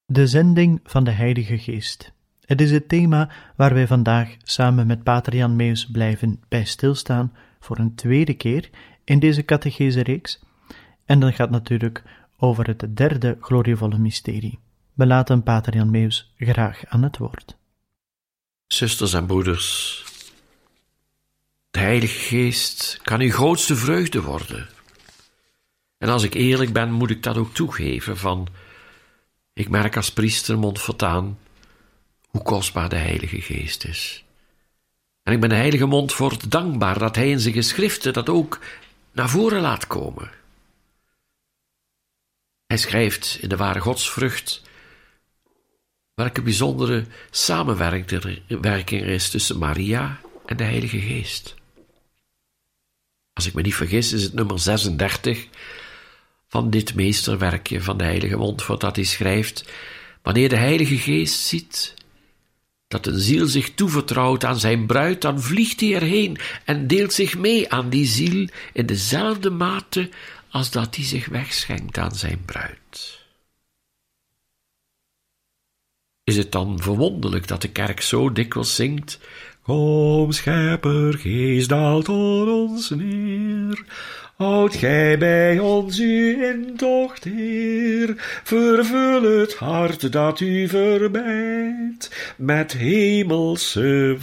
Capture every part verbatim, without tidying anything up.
De zending van de Heilige Geest. Het is het thema waar wij vandaag samen met Pater Jan Meus blijven bij stilstaan voor een tweede keer in deze catechese-reeks. En dat gaat natuurlijk over het derde glorievolle mysterie. We laten Pater Jan Meus graag aan het woord. Zusters en broeders, de Heilige Geest kan uw grootste vreugde worden. En als ik eerlijk ben, moet ik dat ook toegeven van... Ik merk als priester Montfortaan hoe kostbaar de Heilige Geest is. En ik ben de heilige Montfort dankbaar dat hij in zijn geschriften dat ook naar voren laat komen. Hij schrijft in de Ware Godsvrucht welke bijzondere samenwerking er is tussen Maria en de Heilige Geest. Als ik me niet vergis is het nummer zesendertig van dit meesterwerkje van de heilige Montfort dat hij schrijft: wanneer de Heilige Geest ziet dat een ziel zich toevertrouwt aan zijn bruid, dan vliegt hij erheen en deelt zich mee aan die ziel in dezelfde mate als dat hij zich wegschenkt aan zijn bruid. Is het dan verwonderlijk dat de kerk zo dikwijls zingt: Kom, Schepper, Geest, daal tot ons neer. Houd gij bij ons uw intocht, Heer, vervul het hart dat u verbijt, met hemelse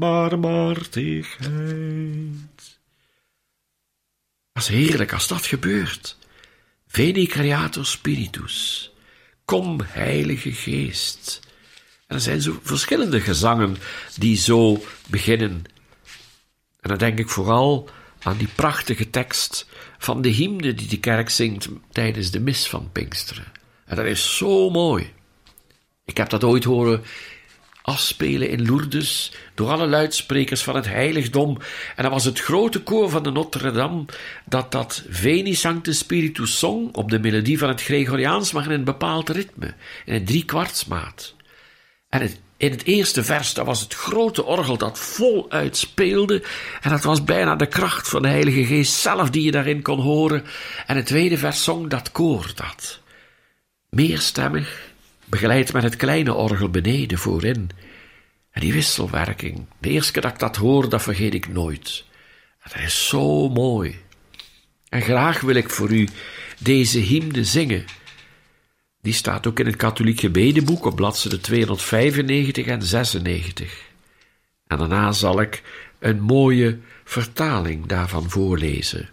barmhartigheid. Dat is heerlijk als dat gebeurt. Veni Creator Spiritus. Kom, Heilige Geest. En er zijn zo verschillende gezangen die zo beginnen. En dan denk ik vooral aan die prachtige tekst van de hymne die de kerk zingt tijdens de mis van Pinksteren. En dat is zo mooi. Ik heb dat ooit horen afspelen in Lourdes door alle luidsprekers van het heiligdom. En dat was het grote koor van de Notre-Dame dat dat Veni Sancte Spiritus zong op de melodie van het Gregoriaans, maar in een bepaald ritme, in een driekwartsmaat. En het In het eerste vers, dat was het grote orgel dat voluit speelde. En dat was bijna de kracht van de Heilige Geest zelf die je daarin kon horen. En het tweede vers zong dat koor dat. Meerstemmig, begeleid met het kleine orgel beneden voorin. En die wisselwerking, de eerste keer dat ik dat hoor, dat vergeet ik nooit. En dat is zo mooi. En graag wil ik voor u deze hymne zingen. Die staat ook in het katholiek gebedenboek op bladzijde tweehonderdvijfennegentig en zesennegentig. En daarna zal ik een mooie vertaling daarvan voorlezen.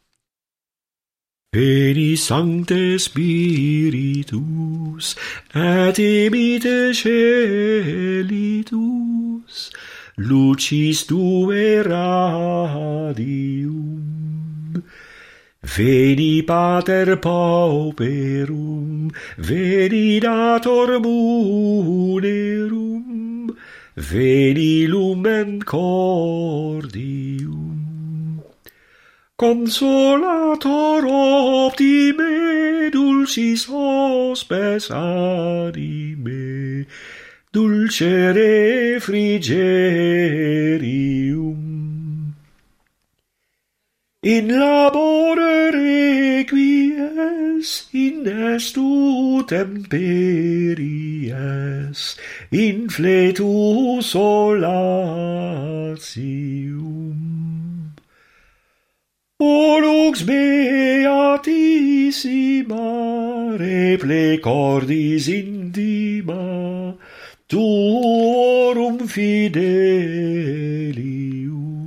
Veni Sancte Spiritus, et imite celitus, lucis tue radium. Veni Pater Pauperum, veni Dator Munerum, veni Lumen Cordium. Consolator optime, dulcis hospes anime, dulcere frigerium. In labore requies, in estu temperies, in fletu solatium. O lux beatissima, reple cordis intima, tuorum fidelium.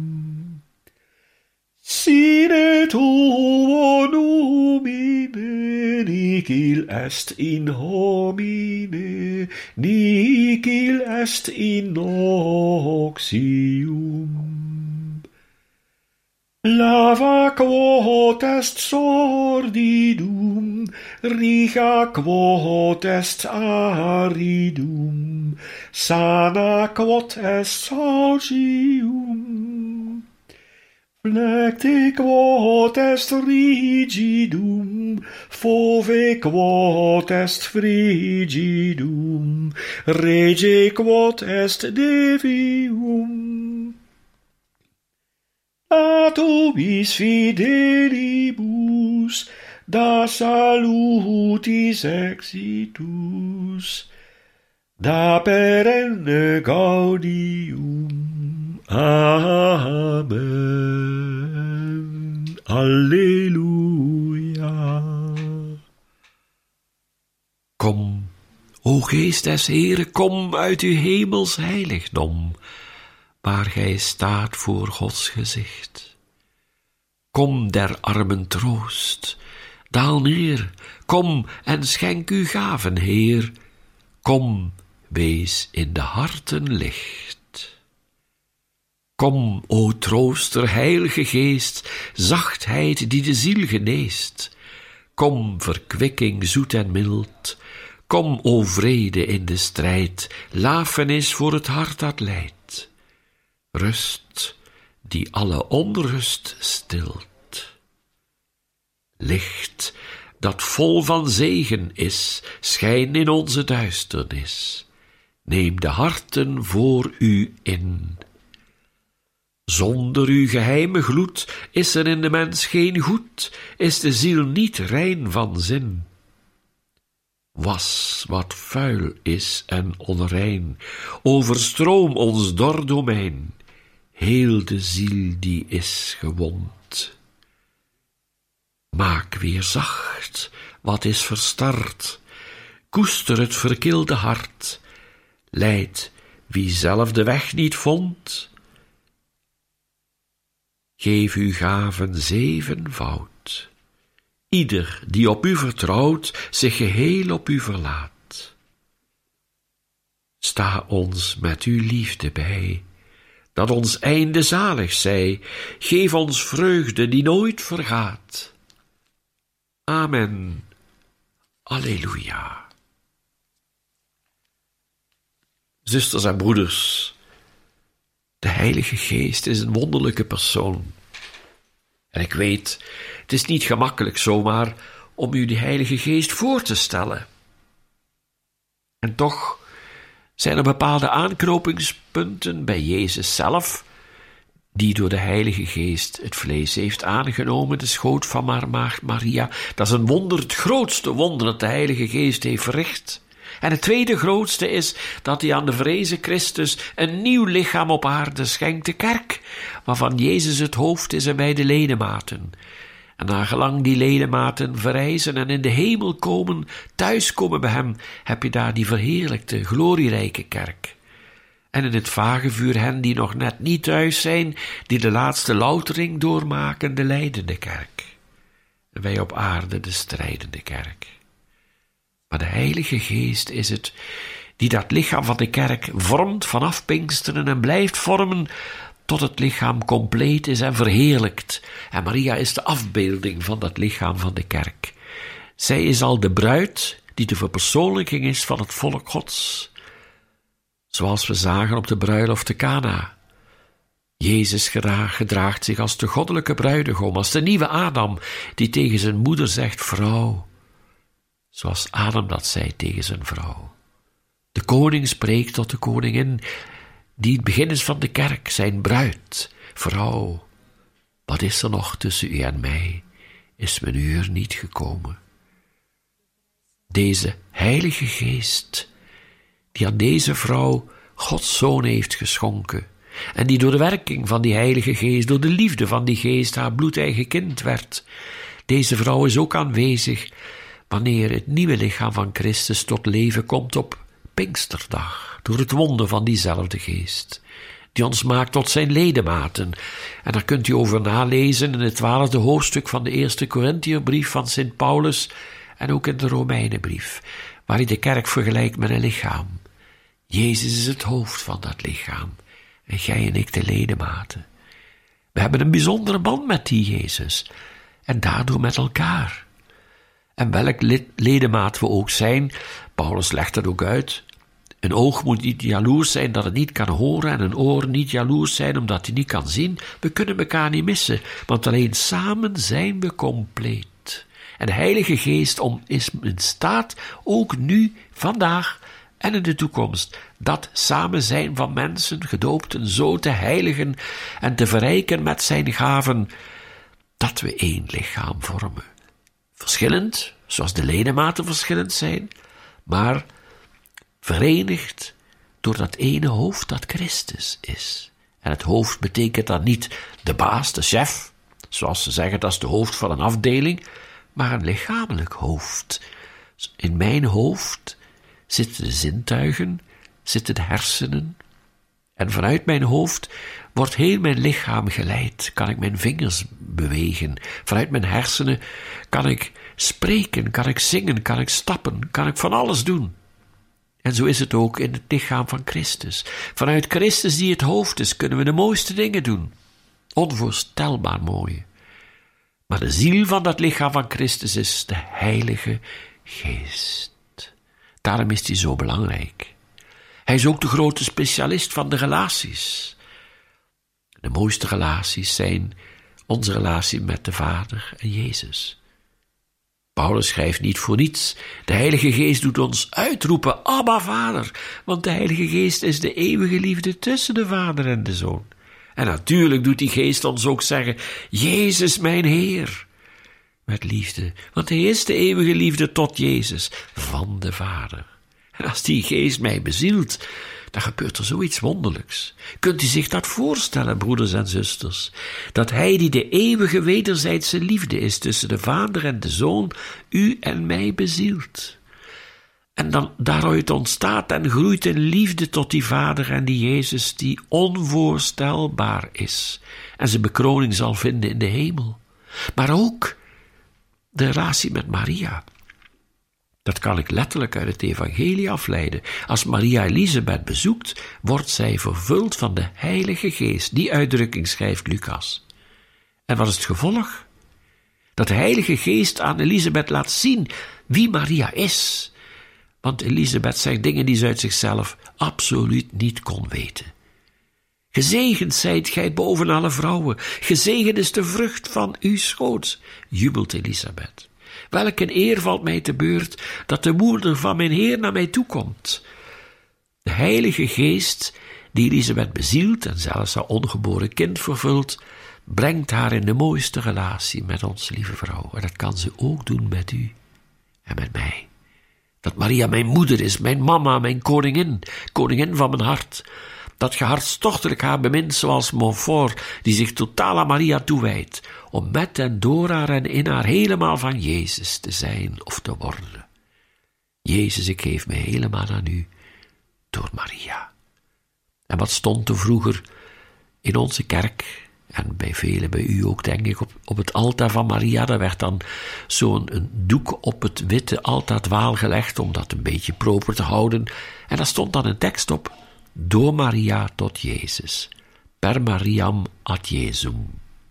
Sine tuo numine, nihil est in homine, nihil est in oxium. Lava quod est sordidum, richa quod est aridum, sana quod est saucium. Flecte quod est rigidum, fove quod est frigidum, rege quod est devium. Atumis fidelibus, da salutis exitus, da perenne gaudium. Amen. Alleluia. Kom, o Geest des Heeren, kom uit uw hemels heiligdom, waar gij staat voor Gods gezicht. Kom der armen troost, daal neer, kom en schenk uw gaven, Heer. Kom, wees in de harten licht. Kom, o trooster, heilige Geest, zachtheid die de ziel geneest. Kom, verkwikking zoet en mild. Kom, o vrede in de strijd, lafenis voor het hart dat lijdt. Rust die alle onrust stilt. Licht dat vol van zegen is, schijn in onze duisternis. Neem de harten voor u in. Zonder uw geheime gloed is er in de mens geen goed, is de ziel niet rein van zin. Was wat vuil is en onrein, overstroom ons dor domein. Heel de ziel die is gewond. Maak weer zacht wat is verstard, koester het verkilde hart, leid wie zelf de weg niet vond. Geef uw gaven zevenvoud, ieder die op u vertrouwt, zich geheel op u verlaat. Sta ons met uw liefde bij, dat ons einde zalig zij, geef ons vreugde die nooit vergaat. Amen. Alleluia. Zusters en broeders, de Heilige Geest is een wonderlijke persoon. En ik weet, het is niet gemakkelijk zomaar om u de Heilige Geest voor te stellen. En toch zijn er bepaalde aanknopingspunten bij Jezus zelf, die door de Heilige Geest het vlees heeft aangenomen, de schoot van haar maagd Maria. Dat is een wonder, het grootste wonder dat de Heilige Geest heeft verricht. En het tweede grootste is dat hij aan de verrezen Christus een nieuw lichaam op aarde schenkt, de kerk, waarvan Jezus het hoofd is en wij de ledematen. En nagelang die ledematen verrijzen en in de hemel komen, thuiskomen bij hem, heb je daar die verheerlijkte, glorierijke kerk. En in het vagevuur hen die nog net niet thuis zijn, die de laatste loutering doormaken, de lijdende kerk. En wij op aarde de strijdende kerk. Maar de Heilige Geest is het die dat lichaam van de kerk vormt vanaf Pinksteren en blijft vormen tot het lichaam compleet is en verheerlijkt. En Maria is de afbeelding van dat lichaam van de kerk. Zij is al de bruid die de verpersoonlijking is van het volk Gods. Zoals we zagen op de bruiloft te Kana. Jezus gedraagt zich als de goddelijke bruidegom, als de nieuwe Adam, die tegen zijn moeder zegt, vrouw, zoals Adam dat zei tegen zijn vrouw. De koning spreekt tot de koningin, die het begin is van de kerk, zijn bruid. Vrouw, wat is er nog tussen u en mij? Is mijn uur niet gekomen? Deze Heilige Geest, die aan deze vrouw Gods Zoon heeft geschonken, en die door de werking van die Heilige Geest, door de liefde van die Geest, haar bloedeigen kind werd. Deze vrouw is ook aanwezig wanneer het nieuwe lichaam van Christus tot leven komt op Pinksterdag, door het wonder van diezelfde Geest, die ons maakt tot zijn ledematen. En daar kunt u over nalezen in het twaalfde hoofdstuk van de eerste Korintierbrief van Sint Paulus en ook in de Romeinenbrief, waar hij de kerk vergelijkt met een lichaam. Jezus is het hoofd van dat lichaam en jij en ik de ledematen. We hebben een bijzondere band met die Jezus en daardoor met elkaar. En welk ledemaat we ook zijn, Paulus legt dat ook uit. Een oog moet niet jaloers zijn dat het niet kan horen en een oor niet jaloers zijn omdat hij niet kan zien. We kunnen elkaar niet missen, want alleen samen zijn we compleet. En de Heilige Geest is in staat, ook nu, vandaag en in de toekomst, dat samen zijn van mensen, gedoopten, zo te heiligen en te verrijken met zijn gaven, dat we één lichaam vormen. verschillend, zoals de ledematen verschillend zijn, maar verenigd door dat ene hoofd dat Christus is. En het hoofd betekent dan niet de baas, de chef, zoals ze zeggen, dat is de hoofd van een afdeling, maar een lichamelijk hoofd. In mijn hoofd zitten de zintuigen, zitten de hersenen, en vanuit mijn hoofd wordt heel mijn lichaam geleid, kan ik mijn vingers bewegen. Vanuit mijn hersenen kan ik spreken, kan ik zingen, kan ik stappen, kan ik van alles doen. En zo is het ook in het lichaam van Christus. Vanuit Christus die het hoofd is, kunnen we de mooiste dingen doen. Onvoorstelbaar mooi. Maar de ziel van dat lichaam van Christus is de Heilige Geest. Daarom is hij zo belangrijk. Hij is ook de grote specialist van de relaties. De mooiste relaties zijn onze relatie met de Vader en Jezus. Paulus schrijft niet voor niets. De Heilige Geest doet ons uitroepen, Abba Vader, want de Heilige Geest is de eeuwige liefde tussen de Vader en de Zoon. En natuurlijk doet die Geest ons ook zeggen, Jezus mijn Heer, met liefde, want Hij is de eeuwige liefde tot Jezus van de Vader. En als die Geest mij bezielt, dan gebeurt er zoiets wonderlijks. Kunt u zich dat voorstellen, broeders en zusters? Dat Hij die de eeuwige wederzijdse liefde is tussen de Vader en de Zoon, u en mij bezielt. En dan daaruit ontstaat en groeit een liefde tot die Vader en die Jezus die onvoorstelbaar is en zijn bekroning zal vinden in de hemel. Maar ook de relatie met Maria. Dat kan ik letterlijk uit het evangelie afleiden. Als Maria Elisabeth bezoekt, wordt zij vervuld van de Heilige Geest. Die uitdrukking schrijft Lucas. En wat is het gevolg? Dat de Heilige Geest aan Elisabeth laat zien wie Maria is. Want Elisabeth zegt dingen die ze uit zichzelf absoluut niet kon weten. Gezegend zijt gij boven alle vrouwen. Gezegend is de vrucht van uw schoot, jubelt Elisabeth. Welk een eer valt mij te beurt dat de moeder van mijn Heer naar mij toekomt. De Heilige Geest, die Elisabeth bezielt en zelfs haar ongeboren kind vervult, brengt haar in de mooiste relatie met ons lieve vrouw. En dat kan ze ook doen met u en met mij. Dat Maria mijn moeder is, mijn mama, mijn koningin, koningin van mijn hart. Dat ge hartstochtelijk haar bemint zoals Montfort, die zich totaal aan Maria toewijdt, om met en door haar en in haar helemaal van Jezus te zijn of te worden. Jezus, ik geef me helemaal aan u, door Maria. En wat stond er vroeger in onze kerk, en bij velen, bij u ook denk ik, op, op het altaar van Maria, daar werd dan zo'n een doek op het witte altaarwaal gelegd, om dat een beetje proper te houden, en daar stond dan een tekst op, door Maria tot Jezus, per Mariam ad Jesum.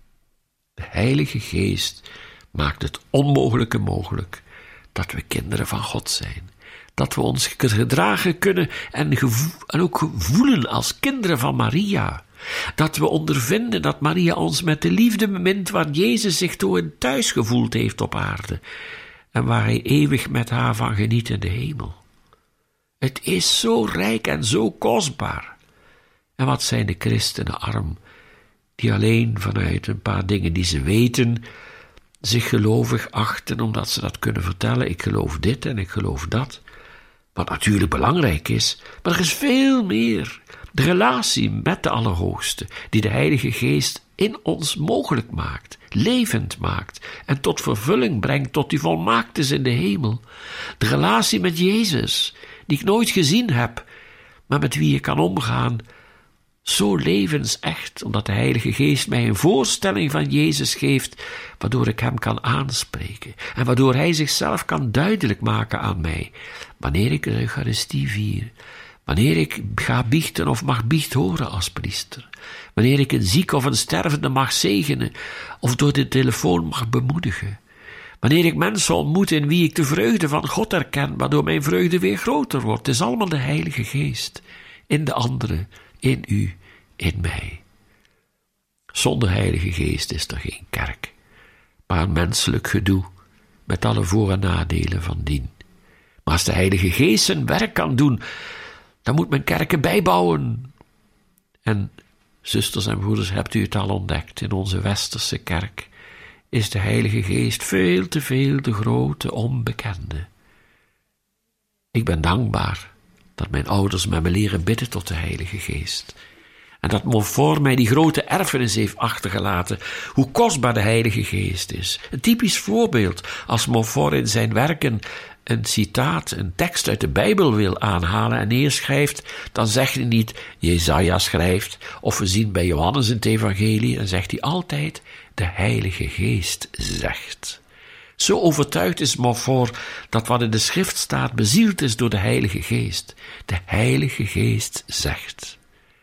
De Heilige Geest maakt het onmogelijke mogelijk, dat we kinderen van God zijn, dat we ons gedragen kunnen en, gevo- en ook voelen als kinderen van Maria, dat we ondervinden dat Maria ons met de liefde bemint waar Jezus zich toe thuis gevoeld heeft op aarde en waar hij eeuwig met haar van geniet in de hemel. Het is zo rijk en zo kostbaar. En wat zijn de christenen arm, die alleen vanuit een paar dingen die ze weten, zich gelovig achten, omdat ze dat kunnen vertellen. Ik geloof dit en ik geloof dat. Wat natuurlijk belangrijk is, maar er is veel meer. De relatie met de Allerhoogste, die de Heilige Geest in ons mogelijk maakt, levend maakt en tot vervulling brengt, tot die volmaakt is in de hemel. De relatie met Jezus, die ik nooit gezien heb, maar met wie ik kan omgaan, zo levensecht, omdat de Heilige Geest mij een voorstelling van Jezus geeft, waardoor ik hem kan aanspreken en waardoor hij zichzelf kan duidelijk maken aan mij, wanneer ik de Eucharistie vier, wanneer ik ga biechten of mag biecht horen als priester, wanneer ik een zieke of een stervende mag zegenen of door de telefoon mag bemoedigen, wanneer ik mensen ontmoet in wie ik de vreugde van God herken, waardoor mijn vreugde weer groter wordt. Het is allemaal de Heilige Geest, in de anderen, in u, in mij. Zonder Heilige Geest is er geen kerk, maar een menselijk gedoe, met alle voor- en nadelen van dien. Maar als de Heilige Geest zijn werk kan doen, dan moet men kerken bijbouwen. En, zusters en broeders, hebt u het al ontdekt in onze westerse kerk, is de Heilige Geest veel te veel de grote onbekende. Ik ben dankbaar dat mijn ouders met me leren bidden tot de Heilige Geest. En dat Montfort mij die grote erfenis heeft achtergelaten, hoe kostbaar de Heilige Geest is. Een typisch voorbeeld, als Montfort in zijn werken een citaat, een tekst uit de Bijbel wil aanhalen en neerschrijft, dan zegt hij niet, Jesaja schrijft, of we zien bij Johannes in het evangelie, dan zegt hij altijd, de Heilige Geest zegt. Zo overtuigd is Montfort dat wat in de schrift staat bezield is door de Heilige Geest. De Heilige Geest zegt.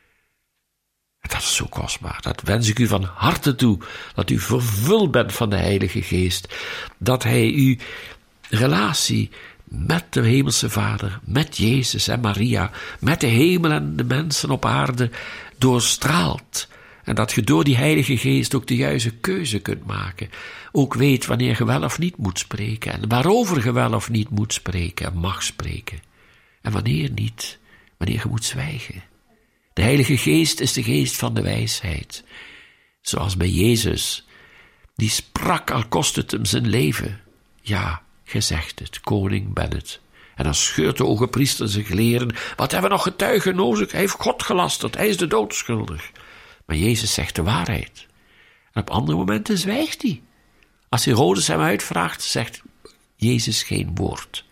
En dat is zo kostbaar. Dat wens ik u van harte toe. Dat u vervuld bent van de Heilige Geest. Dat Hij uw relatie met de Hemelse Vader, met Jezus en Maria, met de hemel en de mensen op aarde doorstraalt. En dat je door die Heilige Geest ook de juiste keuze kunt maken. Ook weet wanneer je wel of niet moet spreken. En waarover je wel of niet moet spreken en mag spreken. En wanneer niet, wanneer je moet zwijgen. De Heilige Geest is de geest van de wijsheid. Zoals bij Jezus. Die sprak al kost het hem zijn leven. Ja, ge zegt het, koning ben het. En dan scheurt de hoge priester zijn kleren. Wat hebben we nog getuigen nodig? Hij heeft God gelasterd, hij is de dood schuldig. Maar Jezus zegt de waarheid. En op andere momenten zwijgt hij. Als Herodes hem uitvraagt, zegt Jezus geen woord.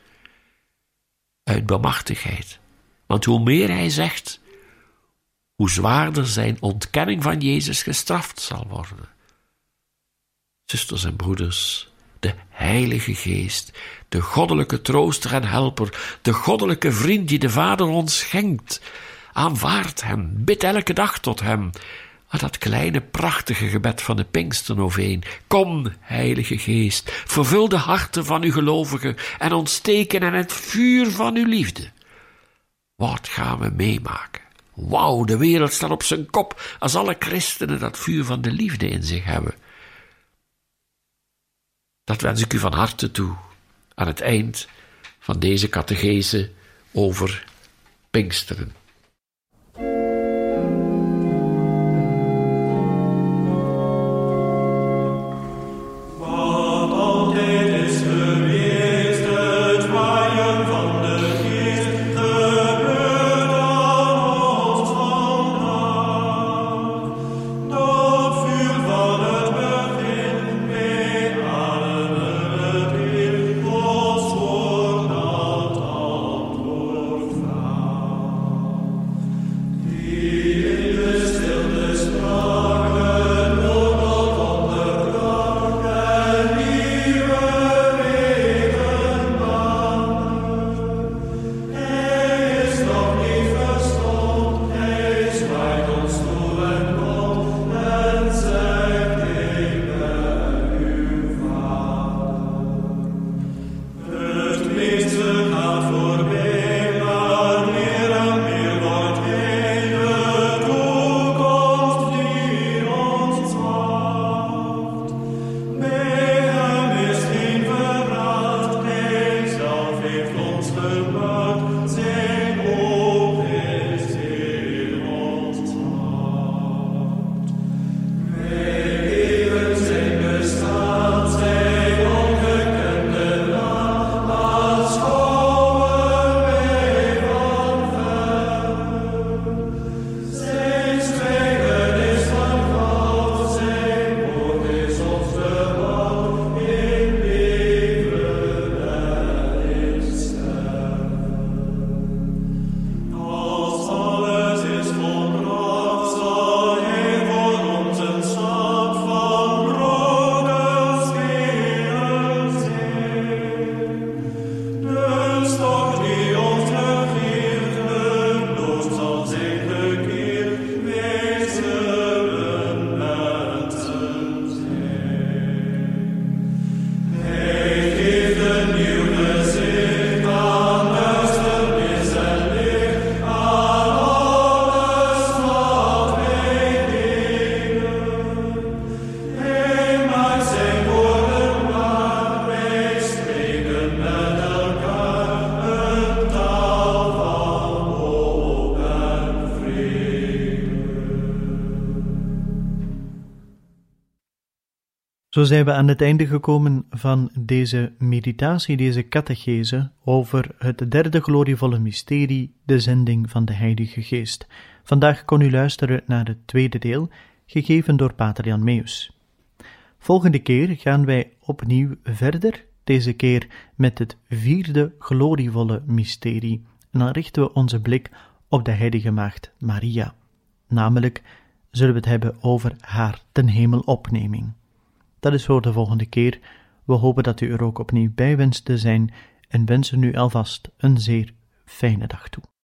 Uit bemachtigheid. Want hoe meer hij zegt, hoe zwaarder zijn ontkenning van Jezus gestraft zal worden. Zusters en broeders, de Heilige Geest, de goddelijke trooster en helper, de goddelijke vriend die de Vader ons schenkt, aanvaard hem, bid elke dag tot hem. Maar dat kleine prachtige gebed van de Pinksternoveen. Kom, Heilige Geest, vervul de harten van uw gelovigen en ontsteken in het vuur van uw liefde. Wat gaan we meemaken? Wauw, de wereld staat op zijn kop als alle christenen dat vuur van de liefde in zich hebben. Dat wens ik u van harte toe aan het eind van deze catechese over Pinksteren. Zo zijn we aan het einde gekomen van deze meditatie, deze catechese over het derde glorievolle mysterie, de zending van de Heilige Geest. Vandaag kon u luisteren naar het tweede deel, gegeven door Pater Jan Meus. Volgende keer gaan wij opnieuw verder, deze keer met het vierde glorievolle mysterie. En dan richten we onze blik op de Heilige Maagd Maria. Namelijk zullen we het hebben over haar ten hemelopneming. Dat is voor de volgende keer. We hopen dat u er ook opnieuw bij wenst te zijn en wensen u alvast een zeer fijne dag toe.